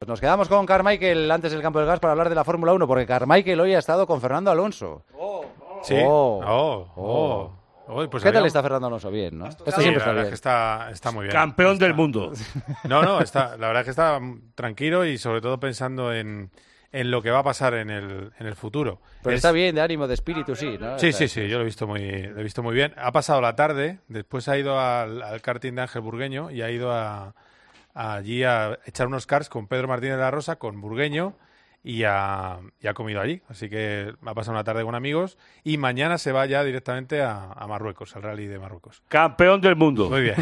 Nos quedamos con Carmichael antes del campo del gas para hablar de la Fórmula 1, porque Carmichael hoy ha estado con Fernando Alonso. Sí. Pues ¿qué tal está Fernando Alonso? Bien, ¿no? Esto siempre está bien. Está muy bien. Campeón del mundo. No, la verdad es que está tranquilo y sobre todo pensando en lo que va a pasar en el futuro. Pero está bien, de ánimo, de espíritu, sí, ¿no? Sí, yo lo he visto muy bien. Ha pasado la tarde, después ha ido al karting de Ángel Burgueño y ha ido allí a echar unos karts con Pedro Martínez de la Rosa, con Burgueño, y ha comido allí. Así que ha pasado una tarde con amigos y mañana se va ya directamente a Marruecos, al Rally de Marruecos. Campeón del mundo. Muy bien.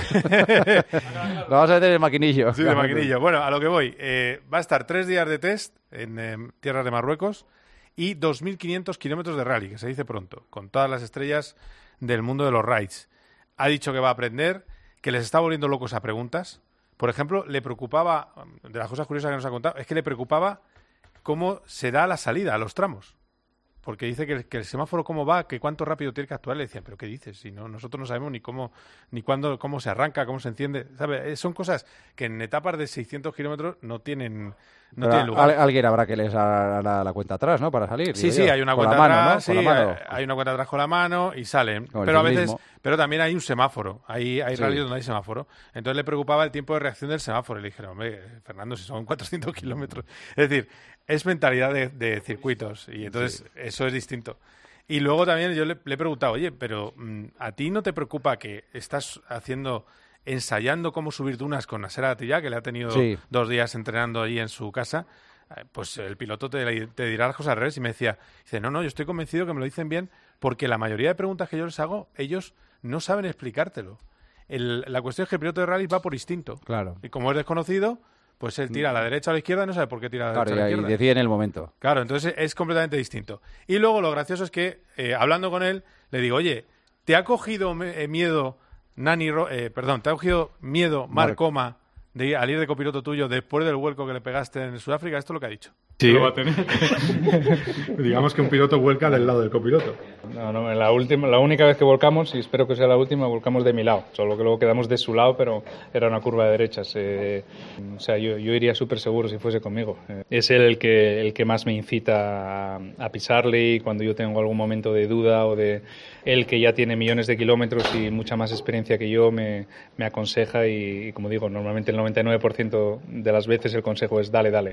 Lo vamos a meter en maquinillo. Sí, de maquinillo. Bueno, a lo que voy. Va a estar 3 días de test en tierras de Marruecos y 2.500 kilómetros de rally, que se dice pronto, con todas las estrellas del mundo de los rides. Ha dicho que va a aprender, que les está volviendo locos a preguntas. Por ejemplo, le preocupaba, de las cosas curiosas que nos ha contado, es que le preocupaba cómo se da la salida a los tramos. Porque dice que el semáforo cómo va, que cuánto rápido tiene que actuar. Le decían, ¿pero qué dices? Si no, nosotros no sabemos ni cómo, ni cuándo, cómo se arranca, cómo se enciende. ¿Sabes? Son cosas que en etapas de 600 kilómetros no tienen lugar. Alguien habrá que les hará la cuenta atrás, ¿no? Para salir. Sí, hay una cuenta atrás, ¿no? Hay una cuenta atrás con la mano y salen. Pero a veces, también hay un semáforo. Hay rallies donde hay semáforo. Entonces le preocupaba el tiempo de reacción del semáforo. Y le dijeron, hombre, Fernando, si son 400 kilómetros. Es decir, es mentalidad de circuitos y entonces eso es distinto. Y luego también yo le he preguntado, oye, pero ¿a ti no te preocupa que estás ensayando cómo subir dunas con Nasser Al-Attiyah, que le ha tenido 2 días entrenando ahí en su casa? Pues el piloto te dirá las cosas al revés. Y me dice, no, yo estoy convencido que me lo dicen bien porque la mayoría de preguntas que yo les hago, ellos no saben explicártelo. La cuestión es que el piloto de rally va por instinto. Claro. Y como es desconocido, pues él tira a la derecha o a la izquierda y no sabe por qué tira a la derecha o a la izquierda. Y decide en el momento. Claro, entonces es completamente distinto. Y luego lo gracioso es que, hablando con él, le digo, oye, ¿te ha cogido miedo ¿te ha cogido miedo Marc Coma al ir de copiloto tuyo después del vuelco que le pegaste en Sudáfrica? Esto es lo que ha dicho. Sí, lo va a tener. Digamos que un piloto vuelca del lado del copiloto. No, la única vez que volcamos, y espero que sea la última, volcamos de mi lado. Solo que luego quedamos de su lado, pero era una curva de derechas. Yo iría súper seguro si fuese conmigo. Es él el que más me incita a pisarle, y cuando yo tengo algún momento de duda o de él, que ya tiene millones de kilómetros y mucha más experiencia que yo, me aconseja y como digo, normalmente el 99% de las veces el consejo es dale.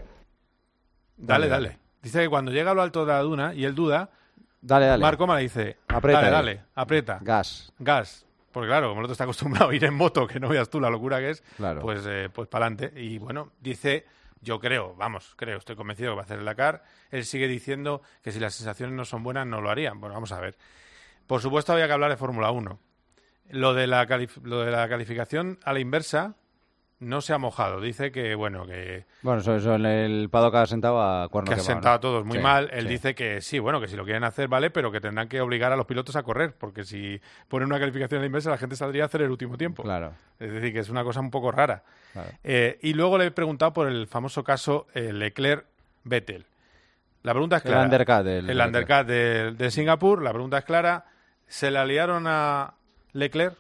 Dale. Dice que cuando llega a lo alto de la duna y él duda, dale. Marc Coma le dice, aprieta, aprieta. Gas. Porque claro, como el otro está acostumbrado a ir en moto, que no veas tú la locura que es, claro. pues para adelante. Y bueno, dice, yo estoy convencido que va a hacer el Dakar. Él sigue diciendo que si las sensaciones no son buenas no lo harían. Bueno, vamos a ver. Por supuesto había que hablar de Fórmula 1. Lo de la calificación a la inversa no se ha mojado. Dice que, Bueno, eso en el paddock ha sentado a cuerno que quemado. Ha sentado a todos muy mal. Él sí. dice que sí, que si lo quieren hacer, vale, pero que tendrán que obligar a los pilotos a correr, porque si ponen una calificación a la inversa, la gente saldría a hacer el último tiempo. Claro. Es decir, que es una cosa un poco rara. Claro. Y luego le he preguntado por el famoso caso Leclerc-Vettel. La pregunta es clara. El undercut de Singapur. La pregunta es clara. ¿Se le liaron a Leclerc?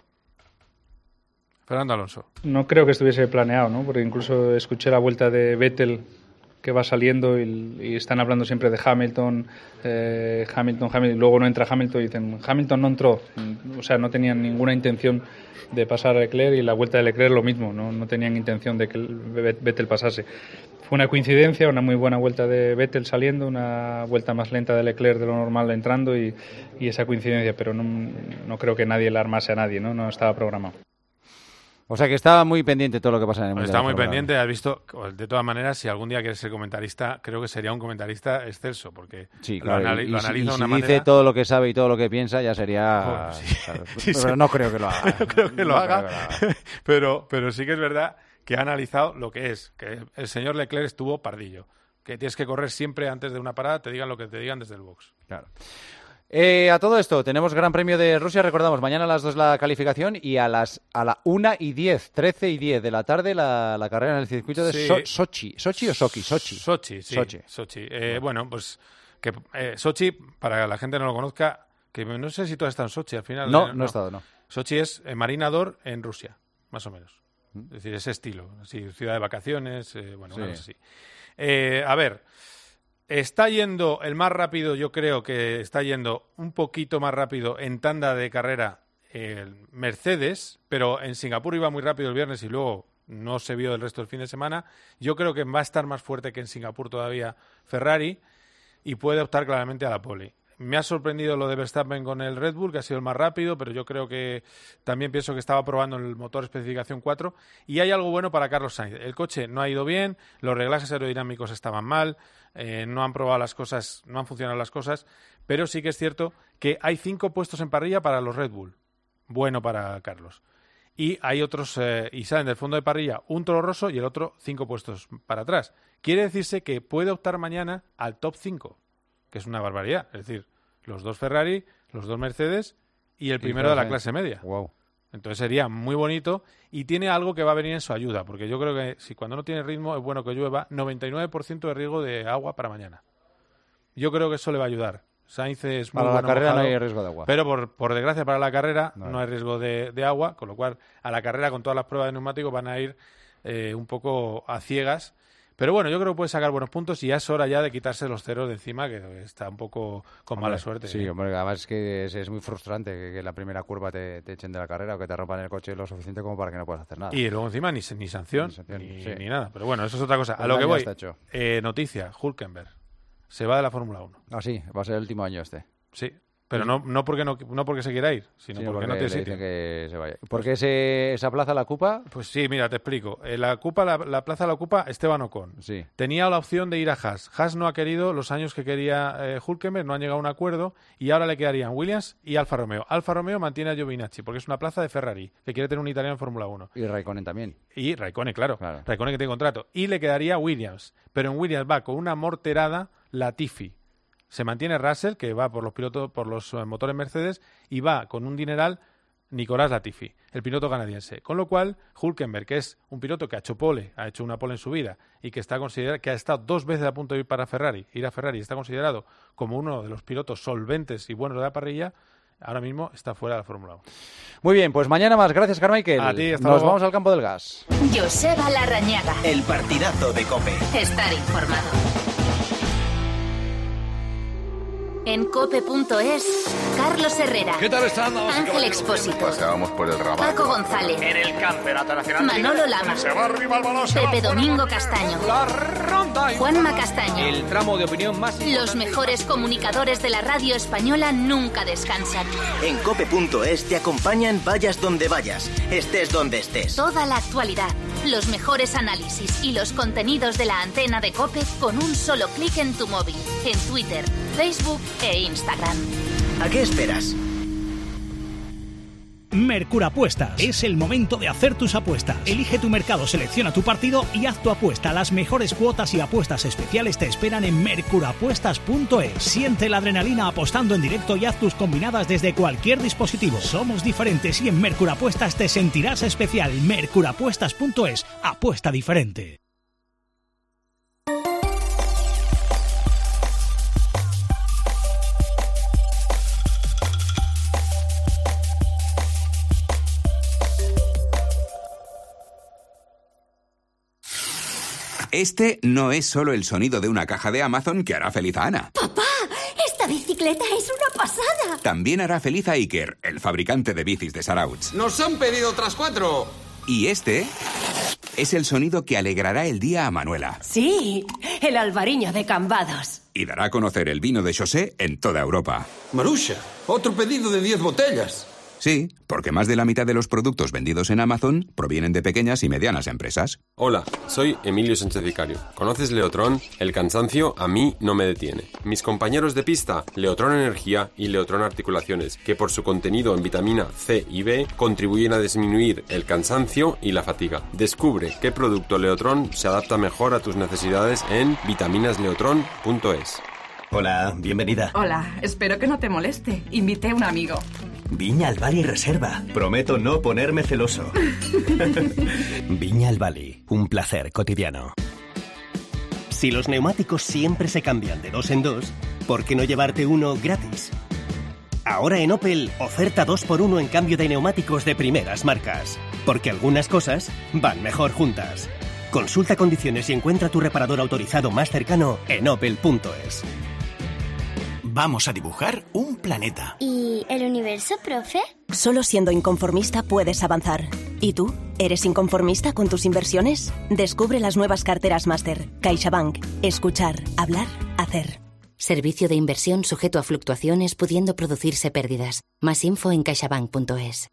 Fernando Alonso. No creo que estuviese planeado, ¿no? Porque incluso escuché la vuelta de Vettel que va saliendo y están hablando siempre de Hamilton, y luego no entra Hamilton y dicen, Hamilton no entró. O sea, no tenían ninguna intención de pasar a Leclerc, y la vuelta de Leclerc lo mismo, no tenían intención de que Vettel pasase. Fue una coincidencia, una muy buena vuelta de Vettel saliendo, una vuelta más lenta de Leclerc de lo normal entrando y esa coincidencia, pero no creo que nadie la armase a nadie, no estaba programado. O sea que estaba muy pendiente todo lo que pasa en el mundo. Está muy pendiente, has visto. De todas maneras, si algún día quieres ser comentarista, creo que sería un comentarista excelso, porque sí, claro, lo analiza de una manera. Si dice todo lo que sabe y todo lo que piensa, ya sería. Pero no creo que lo haga. No creo que lo haga. Pero sí que es verdad que ha analizado lo que es, que el señor Leclerc estuvo pardillo, que tienes que correr siempre antes de una parada, te digan lo que te digan desde el box. Claro. A todo esto, tenemos Gran Premio de Rusia, recordamos, mañana a las 2 la calificación y a la 1:10, 13:10 de la tarde la carrera en el circuito de Sochi. ¿Sochi o Sochi? Sochi. Bueno, pues que Sochi, para que la gente no lo conozca, que no sé si tú has estado en Sochi al final. No he estado, no. Sochi es Marina d'Or en Rusia, más o menos. Es decir, ese estilo, así, ciudad de vacaciones, una cosa así. A ver, está yendo el más rápido, yo creo que está yendo un poquito más rápido en tanda de carrera el Mercedes, pero en Singapur iba muy rápido el viernes y luego no se vio el resto del fin de semana. Yo creo que va a estar más fuerte que en Singapur todavía Ferrari y puede optar claramente a la pole. Me ha sorprendido lo de Verstappen con el Red Bull, que ha sido el más rápido, pero yo creo que también pienso que estaba probando el motor especificación 4 y hay algo bueno para Carlos Sainz. El coche no ha ido bien, los reglajes aerodinámicos estaban mal, no han probado las cosas, no han funcionado las cosas, pero sí que es cierto que hay 5 puestos en parrilla para los Red Bull. Bueno para Carlos. Y hay otros, y salen del fondo de parrilla un Toro Rosso y el otro 5 puestos para atrás. Quiere decirse que puede optar mañana al top 5, que es una barbaridad. Es decir, los 2 Ferrari, los 2 Mercedes y el primero de la clase media. Wow. Entonces sería muy bonito y tiene algo que va a venir en su ayuda, porque yo creo que si cuando no tiene ritmo es bueno que llueva. 99% de riesgo de agua para mañana. Yo creo que eso le va a ayudar. Sainz es muy para bueno la carrera mojado, no hay riesgo de agua. Pero por desgracia para la carrera no hay riesgo de agua, con lo cual a la carrera con todas las pruebas de neumáticos van a ir un poco a ciegas. Pero bueno, yo creo que puede sacar buenos puntos y ya es hora ya de quitarse los ceros de encima, que está un poco con mala suerte. Sí, hombre, además es que es muy frustrante que la primera curva te echen de la carrera o que te rompan el coche lo suficiente como para que no puedas hacer nada. Y luego encima ni sanción, ni nada. Pero bueno, eso es otra cosa. A lo que voy, noticia, Hülkenberg se va de la Fórmula 1. Ah, sí, va a ser el último año este. Sí, pero no porque se quiera ir, sino porque no tiene sitio. Que se vaya. ¿Por qué esa plaza la ocupa? Pues sí, mira, te explico. La plaza la ocupa Esteban Ocon. Sí. Tenía la opción de ir a Haas. Haas no ha querido los años que quería Hülkenberg, no han llegado a un acuerdo y ahora le quedarían Williams y Alfa Romeo. Alfa Romeo mantiene a Giovinazzi porque es una plaza de Ferrari, que quiere tener un italiano en Fórmula 1. Y Raikkonen también. Y Raikkonen, claro. Raikkonen que tiene contrato. Y le quedaría Williams. Pero en Williams va con una morterada Latifi. Se mantiene Russell, que va por los motores Mercedes, y va con un dineral Nicolás Latifi, el piloto canadiense. Con lo cual, Hülkenberg, que es un piloto que ha hecho una pole en su vida y que ha estado 2 veces a punto de ir a Ferrari, está considerado como uno de los pilotos solventes y buenos de la parrilla, ahora mismo está fuera de la Fórmula 1. Muy bien, pues mañana más. Gracias, Carmichael. A ti, Nos vamos al campo del gas. Joseba Larrañaga. El partidazo de COPE. Estar informado. En cope.es, Carlos Herrera. ¿Qué tal están? Ángel Expósito. Paseábamos por el Raval. Paco González. En el Campeonato Nacional. Manolo Lama. Se va arriba el balón. Pepe Domingo Castaño. La ronda. Juanma Castaño. El tramo de opinión más. Los mejores comunicadores de la radio española nunca descansan. En cope.es te acompañan vayas donde vayas, estés donde estés. Toda la actualidad, los mejores análisis y los contenidos de la antena de COPE con un solo clic en tu móvil, en Twitter, Facebook e Instagram. ¿A qué esperas? Mercurapuestas. Es el momento de hacer tus apuestas. Elige tu mercado, selecciona tu partido y haz tu apuesta. Las mejores cuotas y apuestas especiales te esperan en mercurapuestas.es. Siente la adrenalina apostando en directo y haz tus combinadas desde cualquier dispositivo. Somos diferentes y en Mercurapuestas te sentirás especial. Mercurapuestas.es. Apuesta diferente. Este no es solo el sonido de una caja de Amazon que hará feliz a Ana. ¡Papá! ¡Esta bicicleta es una pasada! También hará feliz a Iker, el fabricante de bicis de Sarauts. ¡Nos han pedido otras 4! Y este es el sonido que alegrará el día a Manuela. Sí, el Albariño de Cambados. Y dará a conocer el vino de José en toda Europa. Marusha, otro pedido de 10 botellas. Sí, porque más de la mitad de los productos vendidos en Amazon provienen de pequeñas y medianas empresas. Hola, soy Emilio Sánchez Vicario. ¿Conoces Leotrón? El cansancio a mí no me detiene. Mis compañeros de pista, Leotrón Energía y Leotrón Articulaciones, que por su contenido en vitamina C y B contribuyen a disminuir el cansancio y la fatiga. Descubre qué producto Leotrón se adapta mejor a tus necesidades en vitaminasleotrón.es. Hola, bienvenida. Hola, espero que no te moleste. Invité a un amigo. Viña al Bali Reserva. Prometo no ponerme celoso. Viña al Bali, un placer cotidiano. Si los neumáticos siempre se cambian de 2 en 2, ¿por qué no llevarte uno gratis? Ahora en Opel, oferta 2x1 en cambio de neumáticos de primeras marcas. Porque algunas cosas van mejor juntas. Consulta condiciones y encuentra tu reparador autorizado más cercano en opel.es. Vamos a dibujar un planeta. ¿Y el universo, profe? Solo siendo inconformista puedes avanzar. ¿Y tú? ¿Eres inconformista con tus inversiones? Descubre las nuevas carteras Máster. CaixaBank. Escuchar, hablar, hacer. Servicio de inversión sujeto a fluctuaciones pudiendo producirse pérdidas. Más info en caixabank.es.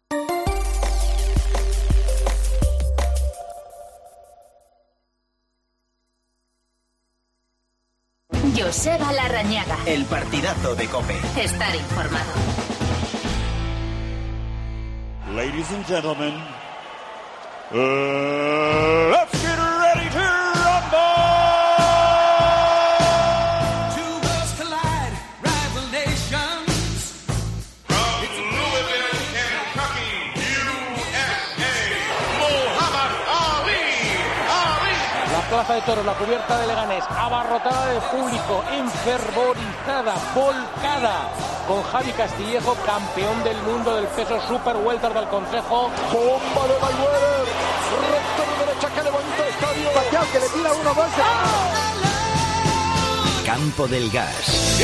Joseba Larrañaga. El partidazo de COPE. Estar informado. Ladies and gentlemen, let's get ready to rumble! Two worlds collide, rival nations. From Louisville, Kentucky, USA, Muhammad Ali. La plaza de toros, la cubierta de Leganés, abarrotada de público, enfervorizada, volcada, con Javi Castillejo, campeón del mundo del peso super welter del Consejo. Bomba de Mayweather, recto de derecha que levanta el estadio. Pacquiao que le tira uno más. Campo del Gas.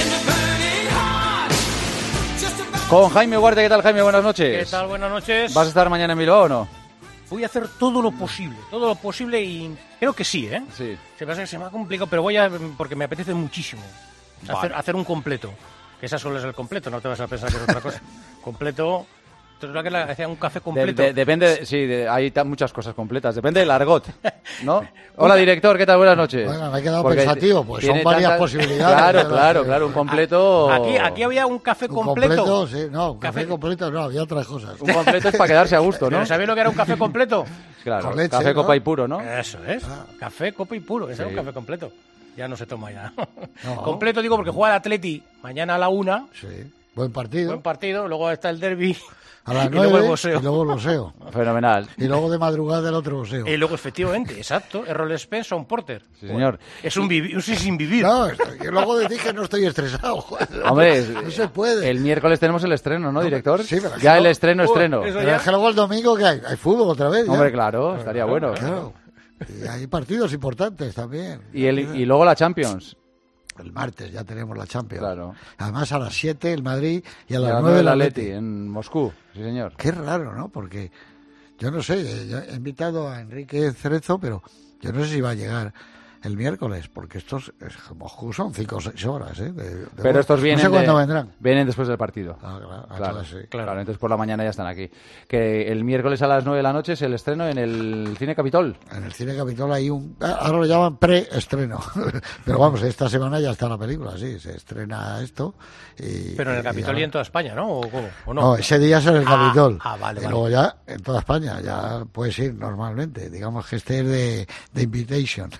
Con Jaime Huarte. ¿Qué tal, Jaime? Buenas noches. ¿Qué tal? Buenas noches. ¿Vas a estar mañana en Bilbao o no? Voy a hacer todo lo posible y creo que sí, ¿eh? Sí. Se me ha complicado, pero porque me apetece muchísimo hacer un completo. Que esa solo es el completo, no te vas a pensar que es otra cosa. Completo, entonces que hacía un café completo. Depende, sí, hay muchas cosas completas. Depende del argot, ¿no? Hola, director, ¿qué tal? Buenas noches. Bueno, me he quedado pensativo, pues son varias posibilidades. Claro, un completo... Aquí había un café completo. Un café completo no, había otras cosas. Un completo es para quedarse a gusto, ¿no? ¿Sabéis lo que era un café completo? Claro, leche, café, ¿no? Copa y puro, ¿no? Eso es, café, copa y puro, ese es un café completo. Ya no se toma ya. No. Completo digo porque juega el Atleti mañana a la 1. Sí, buen partido. Luego está el derbi. A las 9 y luego el boxeo. Y luego el boxeo. Fenomenal. Y luego de madrugada el otro boxeo. Y luego, efectivamente, exacto, Errol Spence, Sean Porter. Sí, señor. Es un sin vivir. No, que luego decís que no estoy estresado. Hombre, no se puede. El miércoles tenemos el estreno, ¿no, director? Sí, pero ya el estreno. Pero es que luego el domingo que hay fútbol otra vez. Hombre, claro, estaría bueno. Claro. Y hay partidos importantes también. Y luego la Champions. El martes ya tenemos la Champions. Claro. Además a las 7 el Madrid y a las las 9 el el Atleti en Moscú. Sí, señor. Qué raro, ¿no? Porque yo no sé, yo he invitado a Enrique Cerezo, pero yo no sé si va a llegar el miércoles, porque Moscú son 5 o 6 horas, ¿eh? Pero estos vienen, no sé cuándo vendrán. Vienen después del partido. Claro, entonces por la mañana ya están aquí. Que el miércoles a las 9 de la noche es el estreno en el Cine Capitol. En el Cine Capitol hay ahora lo llaman preestreno, pero vamos, esta semana ya está la película, sí, se estrena esto. Pero en el Capitol y en toda España, ¿no? ¿O cómo? ¿O no? No, ese día es en el Capitol. Vale. Y luego ya en toda España, ya puedes ir normalmente, digamos que este es de invitation.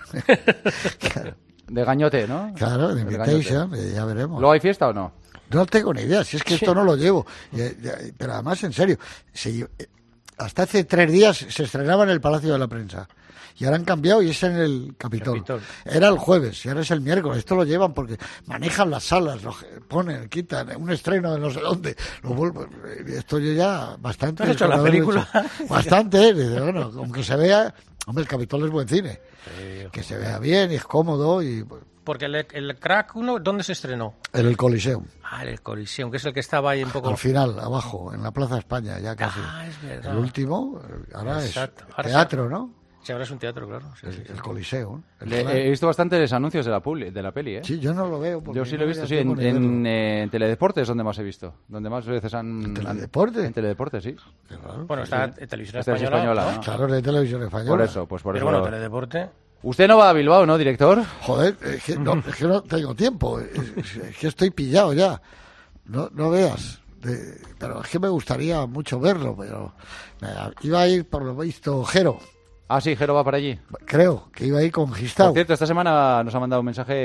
Claro. De gañote, ¿no? Claro, de invitation, ya veremos. ¿Luego hay fiesta o no? No tengo ni idea, si es que esto no lo llevo. Pero además, en serio, hasta hace 3 días se estrenaba en el Palacio de la Prensa. Y ahora han cambiado y es en el Capitol. Era el jueves y ahora es el miércoles. Esto lo llevan porque manejan las salas, lo ponen, quitan un estreno de no sé dónde. Esto yo ya bastante. ¿Has hecho la película? Bastante. Bueno, aunque se vea... Hombre, el Capitol es buen cine. Que se vea bien y es cómodo. Porque el Crack 1, ¿dónde se estrenó? En el Coliseum. En el Coliseum, que es el que estaba ahí un poco... Al final, abajo, en la Plaza España, ya casi. Es verdad. El último, ahora exacto. Es teatro, ¿no? Sí, ahora es un teatro, claro. Sí. El Coliseum. He visto bastantes anuncios de la peli, ¿eh? Sí, yo no lo veo. Yo sí lo he visto, sí. En Teledeportes es donde más he visto. Donde más veces ¿En Teledeporte? En Teledeportes, sí. Claro, bueno, está en Televisión Española. ¿no? Claro, de Televisión Española. Por eso. Pero bueno, Teledeporte... Usted no va a Bilbao, ¿no, director? Joder, es que no tengo tiempo. Es que estoy pillado ya. No veas. Pero es que me gustaría mucho verlo, pero iba a ir, por lo visto, Jero. Ah, sí, Jero va para allí. Creo que iba a ir con Gistau. Por cierto, esta semana nos ha mandado un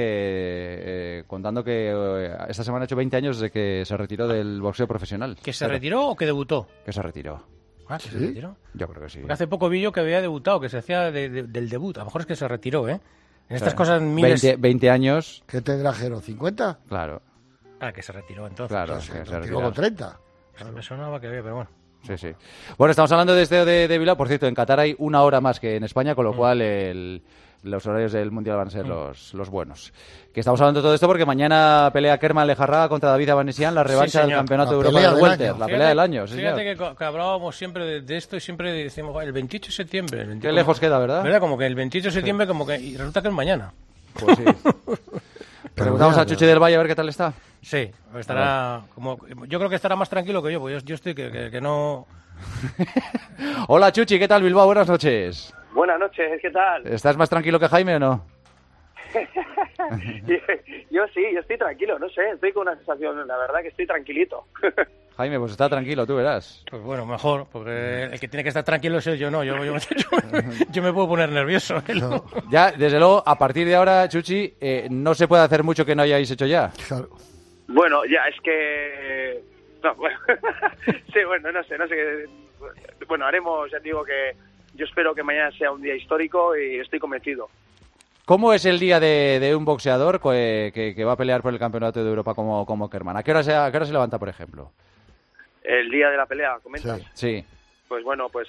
mensaje contando que esta semana ha hecho 20 años desde que se retiró del boxeo profesional. ¿Que se retiró o que debutó? Que se retiró. ¿Ah, que se retiró? Yo creo que sí. Porque hace poco vi yo que había debutado, que se hacía del debut. A lo mejor es que se retiró, ¿eh? En estas cosas miles... 20 años. ¿Qué tendrá Jero? ¿50? Claro. Que se retiró entonces. Claro, que se retiró con 30. Me sonaba que había, pero bueno. Sí, sí. Bueno, estamos hablando de este de Bilbao. Por cierto, en Qatar hay 1 hora más que en España, con lo cual los horarios del Mundial van a ser los buenos. Que estamos hablando de todo esto porque mañana pelea Kerman Lejarraga contra David Abanesian, la revancha del Campeonato de Europa del Welter, la pelea del año. Fíjate que hablábamos siempre de esto y siempre decimos el 28 de septiembre. Qué lejos queda, ¿verdad? ¿Verdad? Como que el 28 de septiembre, como que y resulta que es mañana. Pues sí. Preguntamos a Chuchi del Valle a ver qué tal está. Sí, estará yo creo que estará más tranquilo que yo, pues yo estoy que no... Hola Chuchi, ¿qué tal Bilbao? Buenas noches. Buenas noches, ¿qué tal? ¿Estás más tranquilo que Jaime o no? yo sí, yo estoy tranquilo, no sé, estoy con una sensación, la verdad que estoy tranquilito. Jaime, pues está tranquilo, tú verás. Pues bueno, mejor, porque el que tiene que estar tranquilo es él, yo no, yo me puedo poner nervioso. No. Ya, desde luego, a partir de ahora, Chuchi, no se puede hacer mucho que no hayáis hecho ya. Claro. Bueno, ya, es que... No, bueno, sí, bueno, no sé. Bueno, haremos, ya te digo que yo espero que mañana sea un día histórico y estoy convencido. ¿Cómo es el día de un boxeador que va a pelear por el Campeonato de Europa como Kerman? ¿A qué hora se levanta, por ejemplo? El día de la pelea, ¿comentas? Sí. Pues bueno, pues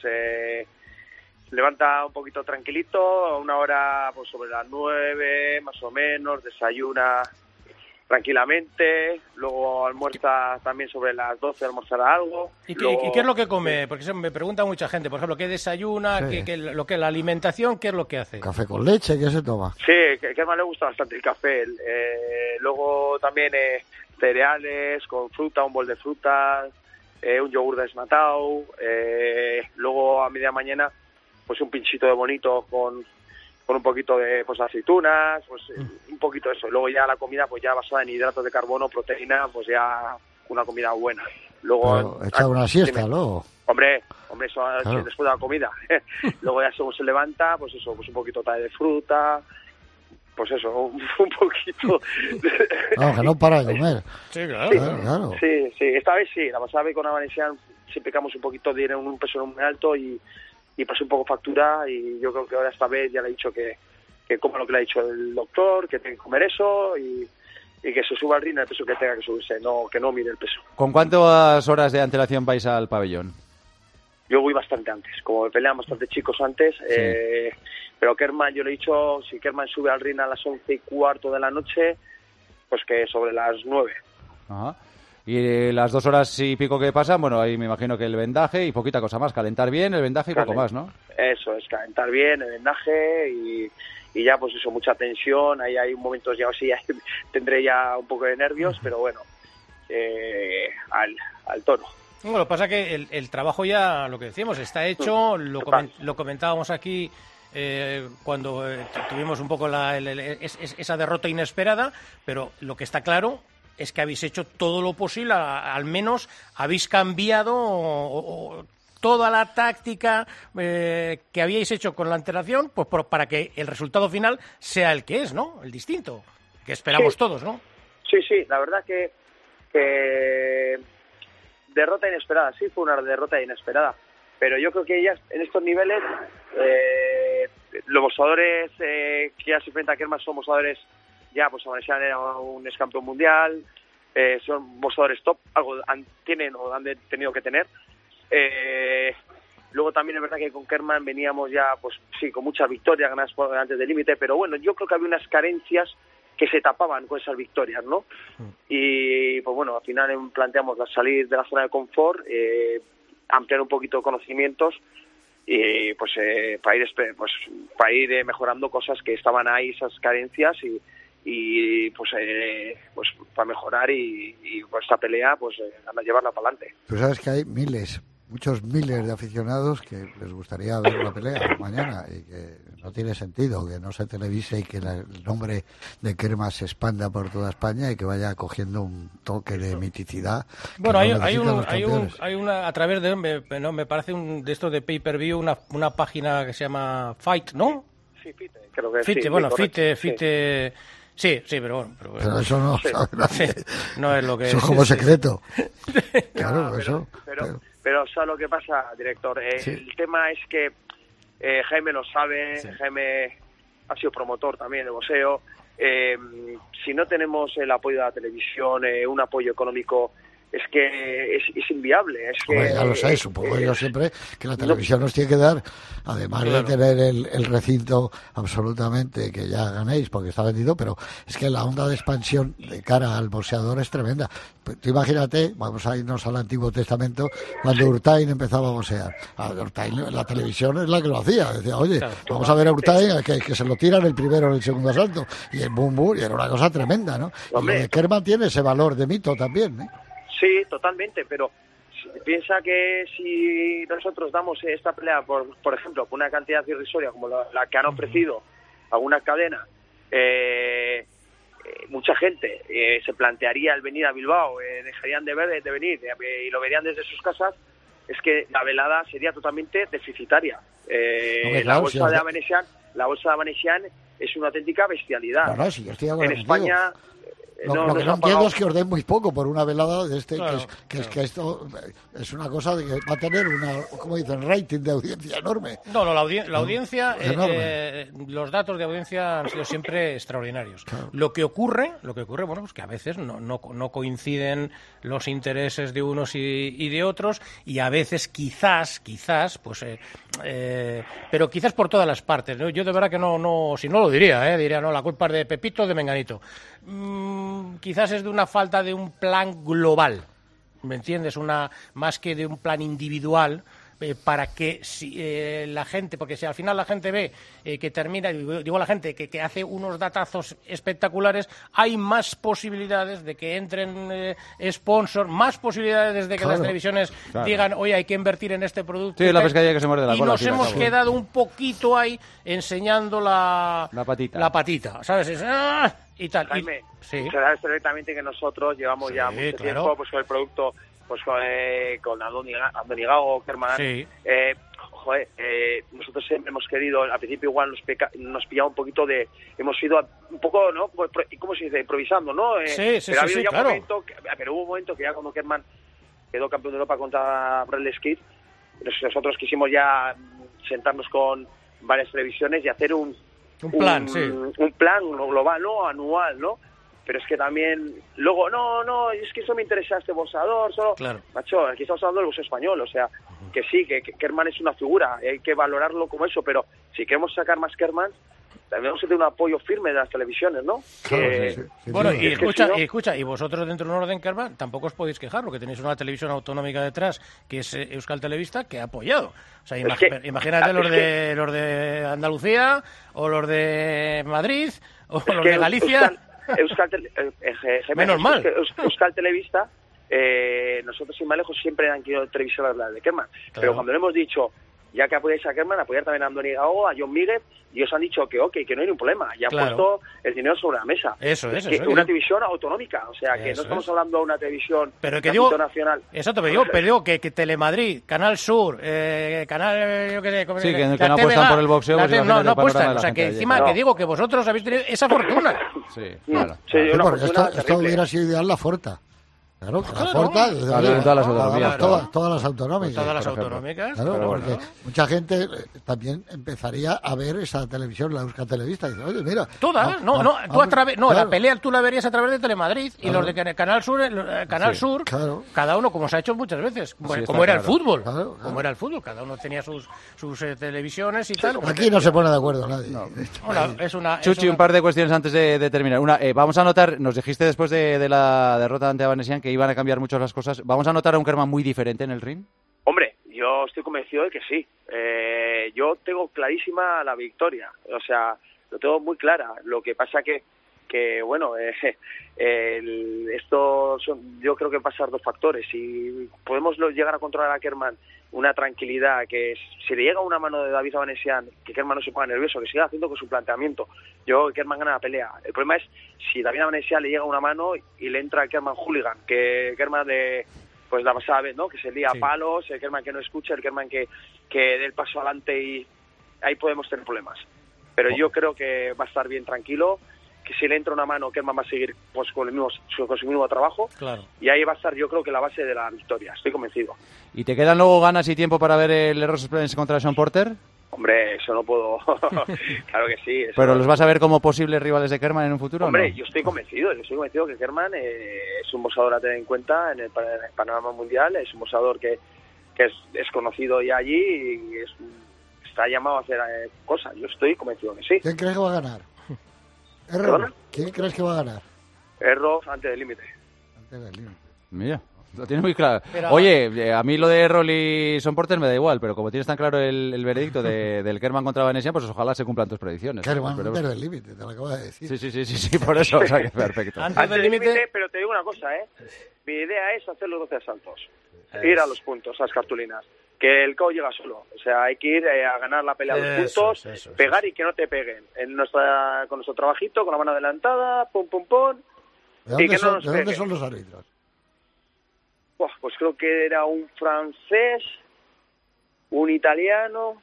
levanta un poquito tranquilito, 1 hora pues sobre las 9 más o menos, desayuna tranquilamente, luego almuerza también sobre las 12, almorzará algo. ¿Y luego... qué es lo que come? Porque eso me pregunta mucha gente, por ejemplo, ¿qué desayuna? Sí. La alimentación, ¿qué es lo que hace? Café con leche, ¿qué se toma? Sí, que más le gusta bastante el café. Luego también cereales con fruta, un bol de fruta, un yogur desnatado, luego a media mañana pues un pinchito de bonito con un poquito de pues aceitunas, pues un poquito de eso. Y luego ya la comida pues ya basada en hidratos de carbono, proteína, pues ya una comida buena. Luego echa una siesta, luego. Hombre, eso claro. Después de la comida. Luego ya según se levanta, pues eso, pues un poquito de fruta, pues eso, un poquito... Vamos, que no para de comer. Sí, claro. Claro. Sí, esta vez sí, la pasada vez con Abanesian sí pecamos un poquito de un peso muy alto y pasé un poco factura, y yo creo que ahora esta vez ya le he dicho que coma lo que le ha dicho el doctor, que tiene que comer eso y que se suba al ring el peso que tenga que subirse, que no mire el peso. ¿Con cuántas horas de antelación vais al pabellón? Yo voy bastante antes, como me pelean bastante chicos antes, sí. Pero Kerman, yo le he dicho, si Kerman sube al ring a las 11:15 de la noche, pues que sobre las 9. Ajá. Y las 2 horas y pico que pasan, bueno, ahí me imagino que el vendaje y poquita cosa más, calentar bien el vendaje y poco más, ¿no? Eso, es calentar bien el vendaje y ya pues eso, mucha tensión, ahí hay momentos ya, sí, tendré ya un poco de nervios, pero bueno, al tono. Bueno, lo que pasa es que el trabajo ya, lo que decíamos, está hecho, lo comentábamos aquí cuando tuvimos un poco esa derrota inesperada, pero lo que está claro es que habéis hecho todo lo posible, al menos habéis cambiado toda la táctica que habíais hecho con la antelación, pues para que el resultado final sea el que es, ¿no? El distinto, que esperamos todos, ¿no? Sí, la verdad que derrota inesperada, sí fue una derrota inesperada, pero yo creo que ya en estos niveles los boxeadores que ya se enfrentan a Kerman son boxeadores, ya pues Abanesian era un ex campeón mundial, son boxeadores top, algo tienen o han tenido que tener. Luego también es verdad que con Kerman veníamos ya, pues sí, con muchas victorias ganadas antes del límite, pero bueno, yo creo que había unas carencias que se tapaban con esas victorias, ¿no? Y pues bueno, al final planteamos salir de la zona de confort, ampliar un poquito de conocimientos y pues para ir mejorando cosas que estaban ahí, esas carencias y pues para mejorar y pues esta pelea pues a llevarla para adelante. Tú sabes que hay muchos miles de aficionados que les gustaría ver la pelea mañana y que no tiene sentido que no se televise y que el nombre de Kerman se expanda por toda España y que vaya cogiendo un toque de miticidad. Bueno, hay una a través de me parece de esto de pay-per-view una página que se llama Fight, ¿no? Sí, Fite, creo que Fite, sí. Bueno, Fite. Sí, pero bueno. Pero eso no, no es lo que eso es como secreto. Claro, no, eso. Pero ¿sabes lo que pasa, director? El tema es que Jaime lo sabe, Jaime ha sido promotor también de boxeo. Si no tenemos el apoyo de la televisión, un apoyo económico es que es inviable. Es que, Hombre, ya lo sé, supongo yo siempre que la televisión nos tiene que dar, además de tener el recinto absolutamente que ya ganéis porque está vendido, pero es que la onda de expansión de cara al boxeador es tremenda. Pues tú imagínate, vamos a irnos al Antiguo Testamento, cuando Urtain empezaba a boxear. Urtain, la televisión es la que lo hacía, decía, oye, vamos a ver a Urtain que se lo tiran el primero en el segundo asalto, y el boom boom, y era una cosa tremenda, ¿no? Y lo de Kerman tiene ese valor de mito también, ¿eh? Sí, totalmente, pero piensa que si nosotros damos esta pelea, por ejemplo, por una cantidad irrisoria como la que han ofrecido alguna cadena, mucha gente se plantearía el venir a Bilbao, dejarían de venir y lo verían desde sus casas, es que la velada sería totalmente deficitaria. La bolsa de Avanesian es una auténtica bestialidad. No, sí, yo estoy de acuerdo en España... Lo que no entiendo es que os den muy poco por una velada de que esto es una cosa de que va a tener como dicen, rating de audiencia enorme. No, la audiencia, los datos de audiencia han sido siempre extraordinarios. Claro. Lo que ocurre, bueno, pues que a veces no coinciden los intereses de unos y de otros, y a veces quizás, pues, pero quizás por todas las partes, ¿no? Yo de verdad que si no lo diría, diría, no, la culpa es de Pepito, de Menganito. Quizás es de una falta de un plan global, ¿me entiendes? Más que de un plan individual, para que la gente, porque si al final la gente ve que termina, digo la gente que hace unos datazos espectaculares, hay más posibilidades de que entren sponsors, más posibilidades de que las televisiones digan, oye, hay que invertir en este producto. Sí, la pescadilla que se muerde la cola. Y nos hemos quedado un poquito ahí enseñando la patita, ¿sabes? Y tal. Jaime, sabes perfectamente que nosotros llevamos ya mucho tiempo pues con el producto, pues con Andoni Gago, Kerman. Sí. Nosotros siempre hemos querido, al principio igual nos pillaba un poquito hemos ido un poco, ¿no? ¿Cómo se dice? Improvisando, ¿no? Pero hubo un momento que ya cuando Kerman quedó campeón de Europa contra Bradley Skid, nosotros quisimos ya sentarnos con varias televisiones y hacer un plan global, ¿no? Anual, ¿no? Pero es que también luego no, es que eso me interesa este boxeador, macho, aquí estamos hablando del boxeo español, o sea, que sí, que Kerman es una figura, hay que valorarlo como eso, pero si queremos sacar más Kerman, también vamos a tener un apoyo firme de las televisiones, ¿no? Bueno, y escucha, y vosotros dentro de un orden Kerman tampoco os podéis quejar, porque tenéis una televisión autonómica detrás, que es Euskal Telebista, que ha apoyado. O sea, imagínate los de Andalucía, o los de Madrid, o los de Galicia. Menos mal. Euskal Telebista, nosotros sin más lejos siempre han querido televisar las de Kerman. Claro. Pero cuando le hemos dicho, ya que apoyáis a Kerman, apoyar también a Andoni Gago, a John Míguez, y os han dicho que que no hay ningún problema. Ya han puesto el dinero sobre la mesa. Eso es. Una televisión autonómica, o sea, que no estamos hablando de una televisión nacional. Exacto, pero digo que Telemadrid, Canal Sur, Canal... yo qué sé, sí, que no apuestan por el boxeo. No apuestan, o sea, que encima que digo que vosotros habéis tenido esa fortuna. Sí, claro. Esto hubiera sido ideal la Forta. Claro, la Forta, todas las autonómicas. Todas las autonómicas. Claro, porque mucha gente también empezaría a ver esa televisión, la Euskal Televista, y dice, oye, mira. Todas, la pelea tú la verías a través de Telemadrid, y los de Canal Sur, cada uno, como se ha hecho muchas veces, como era el fútbol. Como era el fútbol, cada uno tenía sus televisiones y tal. Aquí no se pone de acuerdo nadie. Chuchi, un par de cuestiones antes de terminar. Una, vamos a notar, nos dijiste después de la derrota ante Avanesian que iban a cambiar mucho las cosas. ¿Vamos a notar a un Kerman muy diferente en el ring? Hombre, yo estoy convencido de que sí. Yo tengo clarísima la victoria. O sea, lo tengo muy clara. Lo que pasa que bueno, yo creo que pasan dos factores. Si podemos llegar a controlar a Kerman, una tranquilidad, que si le llega una mano de David Avanesian, que Kerman no se ponga nervioso, que siga haciendo con su planteamiento, yo creo que Kerman gana la pelea. El problema es si David Avanesian le llega una mano y le entra a Kerman hooligan, que Kerman pues la pasada vez, ¿no? Que se lía a palos, el Kerman que no escucha, el Kerman que dé el paso adelante, y ahí podemos tener problemas. Pero yo creo que va a estar bien tranquilo, que si le entra una mano, Kerman va a seguir pues con su mismo trabajo, y ahí va a estar, yo creo que la base de la victoria, estoy convencido. ¿Y te quedan luego ganas y tiempo para ver el Errors Spence contra Sean Porter? Hombre, eso no puedo. Claro que sí. ¿Pero los vas a ver como posibles rivales de Kerman en un futuro? Hombre, ¿no? yo estoy convencido que Kerman es un boxeador a tener en cuenta en el panorama mundial. Es un boxeador que es conocido ya allí y está llamado a hacer cosas. Yo estoy convencido que sí. ¿Quién crees que va a ganar? ¿Perdona? ¿Quién crees que va a ganar? Errol antes del límite. Antes del límite. Mira, lo tienes muy claro. Pero... Oye, a mí lo de Errol y Sean Porter me da igual, pero como tienes tan claro el veredicto del Kerman contra Vanessian, pues ojalá se cumplan tus predicciones. Kerman antes del límite, te lo acabo de decir. Sí, por eso, o sea, que perfecto. Antes del límite, pero te digo una cosa, mi idea es hacer los 12 asaltos, ir a los puntos, a las cartulinas. Que el KO llega solo, o sea, hay que ir a ganar la pelea a los puntos, pegar y que no te peguen. Con nuestro trabajito, con la mano adelantada, pum. ¿De dónde son los árbitros? Pues creo que era un francés, un italiano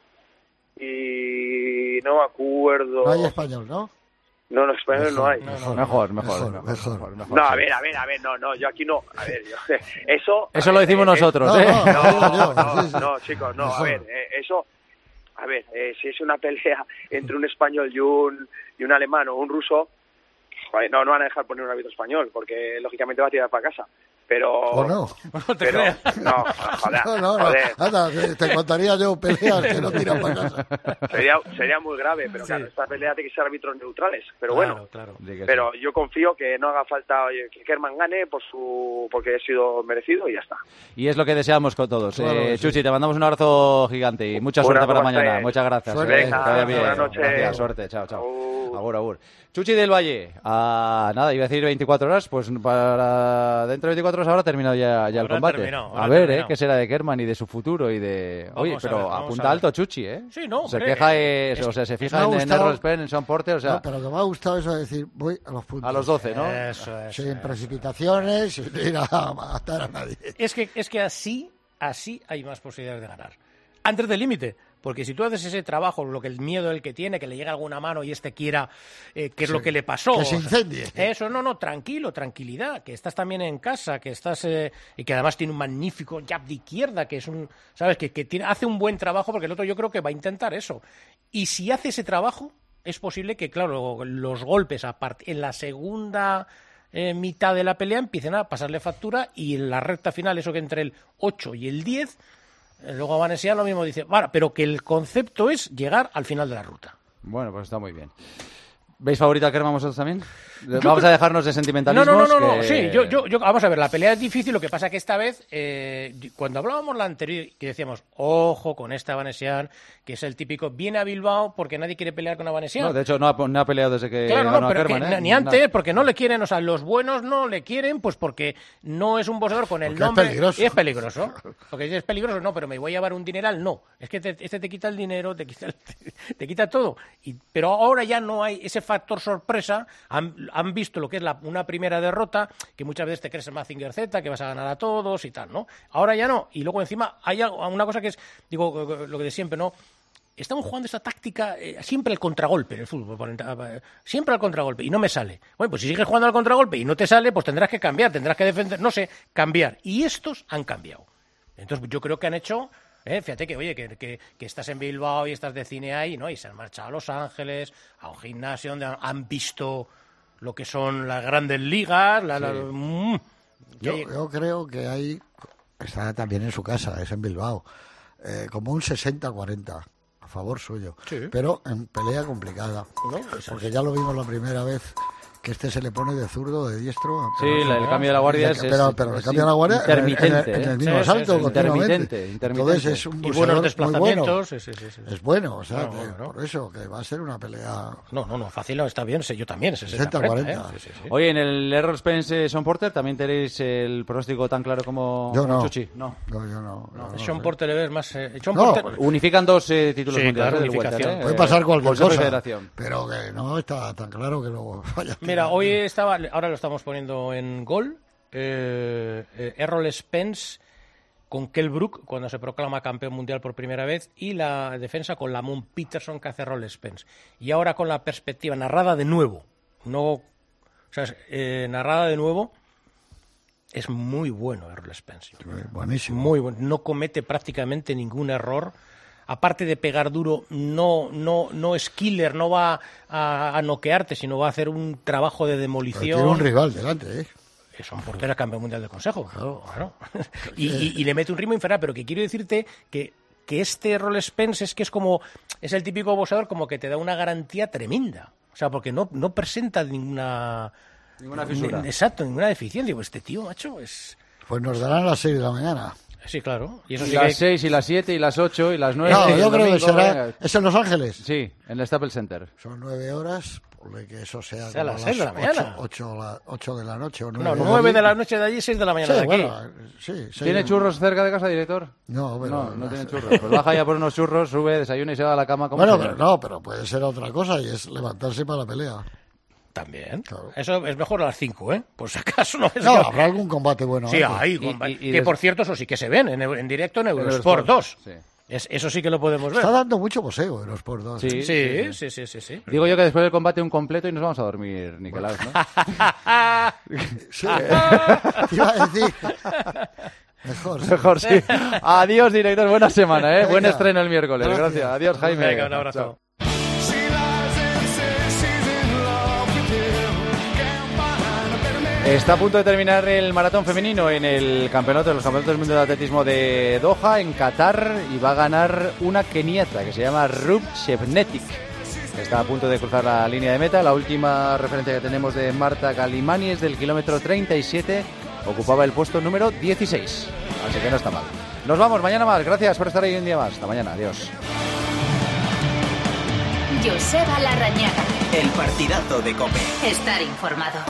y no me acuerdo. No hay español, ¿no? No, español no hay. Mejor. No, a ver, no, yo aquí no. A ver, eso lo decimos nosotros, No, chicos, no, a ver, si es una pelea entre un español y un alemán o un ruso, joder, no van a dejar poner un árbitro español, porque lógicamente va a tirar para casa. Pero... ¿O no? No, joder. Anda, te contaría yo peleas que no tiran para casa. Sería muy grave, pero claro, esta pelea tiene que ser árbitros neutrales. Pero bueno, pero yo confío que no haga falta que Kerman gane porque ha sido merecido y ya está. Y es lo que deseamos con todos. Chuchi, te mandamos un abrazo gigante y mucha suerte para mañana. Muchas gracias. Venga, que vaya bien. buenas noches. Gracias, suerte. Chao. Agur. Chuchi del Valle, nada, iba a decir 24 horas, pues para dentro de 24 horas habrá terminado ya el combate. A ver, qué será de Kerman y de su futuro y de... Oye, pero apunta alto Chuchi, ¿eh? Sí, no, se queja, se fija en Errol Spence, en Sean Porter, o sea... No, pero que me ha gustado eso de decir, voy a los puntos. A los 12, ¿no? Eso. Sin precipitaciones, sin ir a matar a nadie. Es que así hay más posibilidades de ganar. Antes del límite. Porque si tú haces ese trabajo, el miedo del que tiene, que le llegue alguna mano y quiera, qué es lo que le pasó. Que se incendie. Eso, tranquilidad, que estás también en casa, que estás, y que además tiene un magnífico jab de izquierda, que es ¿sabes? Que hace un buen trabajo, porque el otro yo creo que va a intentar eso. Y si hace ese trabajo, es posible que, claro, los golpes en la segunda mitad de la pelea empiecen a pasarle factura y en la recta final, eso que entre el 8 y el 10... Luego Vanessian lo mismo dice, bueno, pero que el concepto es llegar al final de la ruta. Bueno, pues está muy bien. ¿Veis favorita a Kerman vosotros también? Vamos a dejarnos de sentimentalismos. No. Sí, yo, vamos a ver, la pelea es difícil, lo que pasa que esta vez, cuando hablábamos la anterior, que decíamos, ojo con esta Vanessian, que es el típico, viene a Bilbao porque nadie quiere pelear con Vanessian. No, de hecho no ha peleado desde que ganó a Kerman. Ni antes, porque no le quieren, o sea, los buenos no le quieren, pues porque no es un boxeador con el nombre. Es peligroso. Porque es peligroso, no, pero me voy a llevar un dineral, no. Es que te quita el dinero, te quita todo. Pero ahora ya no hay ese factor sorpresa. Han visto lo que es una primera derrota, que muchas veces te crees en Mazinger Z, que vas a ganar a todos y tal, ¿no? Ahora ya no. Y luego encima hay una cosa que es, digo, lo que de siempre, ¿no? Estamos jugando esta táctica siempre al contragolpe en el fútbol, siempre al contragolpe, y no me sale. Bueno, pues si sigues jugando al contragolpe y no te sale, pues tendrás que cambiar, tendrás que defender, no sé, cambiar. Y estos han cambiado. Entonces yo creo que han hecho... fíjate que, oye, que estás en Bilbao y estás de cine ahí, ¿no? Y se han marchado a Los Ángeles, a un gimnasio donde han visto lo que son las grandes ligas. Yo creo que ahí está también en su casa, es en Bilbao, como un 60-40 a favor suyo, pero en pelea complicada, ¿no? Porque ya lo vimos la primera vez, que se le pone de zurdo, de diestro. Sí, el cambio de la guardia es pero el cambio de la guardia intermitente, en el mismo asalto, intermitente. Entonces es un buenos desplazamientos. Muy bueno. Es bueno, o sea, por eso, que va a ser una pelea... No, fácil no, está bien, yo también. 60-40. Oye, en el Errol Spence Sean Porter, ¿también tenéis el pronóstico tan claro como Chuchi? No, yo no. Sean Porter le ves más... Unifican dos títulos mundiales del welter. Puede pasar cualquier cosa, Federación. pero que no está tan claro que luego vaya... Mira, ahora lo estamos poniendo en Gol, Errol Spence con Kell Brook cuando se proclama campeón mundial por primera vez, y la defensa con Lamont Peterson que hace Errol Spence. Y ahora con la perspectiva narrada de nuevo, narrada de nuevo, es muy bueno Errol Spence. Buenísimo. Muy bueno, no comete prácticamente ningún error aparte de pegar duro, no es killer, no va a noquearte, sino va a hacer un trabajo de demolición. Pero tiene un rival delante, ¿eh? Son porteras campeón mundial del Consejo. Claro. Y le mete un ritmo infernal, pero que quiero decirte que este Errol Spence es el típico boxeador como que te da una garantía tremenda. O sea, porque no presenta ninguna fisura. Exacto, ninguna deficiencia. Pues este tío, macho, es... Pues nos darán a las 6 de la mañana. Sí, claro. Y eso sí, las 6 y las 7 y las 8 y las 9. No, yo creo que será... ¿Es en Los Ángeles? Sí, en el Staples Center. Son 9 horas, por que eso sea a las 6 de la mañana. 8 de la noche o 9 No, 9 de la noche de allí, 6 de la mañana de aquí. Bueno, sí, ¿Tiene churros cerca de casa, director? No, pero... No tiene churros. Pues baja ya por unos churros, sube, desayuna y se va a la cama. Bueno, pero puede ser otra cosa y es levantarse para la pelea. También. Claro. Eso es mejor a las 5, ¿eh? Por si acaso no es... No, habrá algún combate bueno. Sí, hay combate. Que por cierto, eso sí que se ven en directo en Eurosport 2. Sí. Eso sí que lo podemos ver. Está dando mucho poseo Eurosport 2. Sí. Digo yo que después del combate un completo y nos vamos a dormir, Nicolás, ¿no? Sí, te iba a decir... Mejor, sí. Adiós, director. Buena semana, ¿eh? Buen estreno el miércoles. Gracias. Adiós, Jaime. Venga, un abrazo. Chao. Está a punto de terminar el maratón femenino en los campeonatos del mundo de atletismo de Doha, en Qatar, y va a ganar una keniata que se llama Rub Shebnetik. Está a punto de cruzar la línea de meta. La última referencia que tenemos de Marta Kalimani es del kilómetro 37. Ocupaba el puesto número 16. Así que no está mal. Nos vamos, mañana más. Gracias por estar ahí un día más. Hasta mañana. Adiós. Joseba Larrañaga. El partidazo de COPE. Estar informado.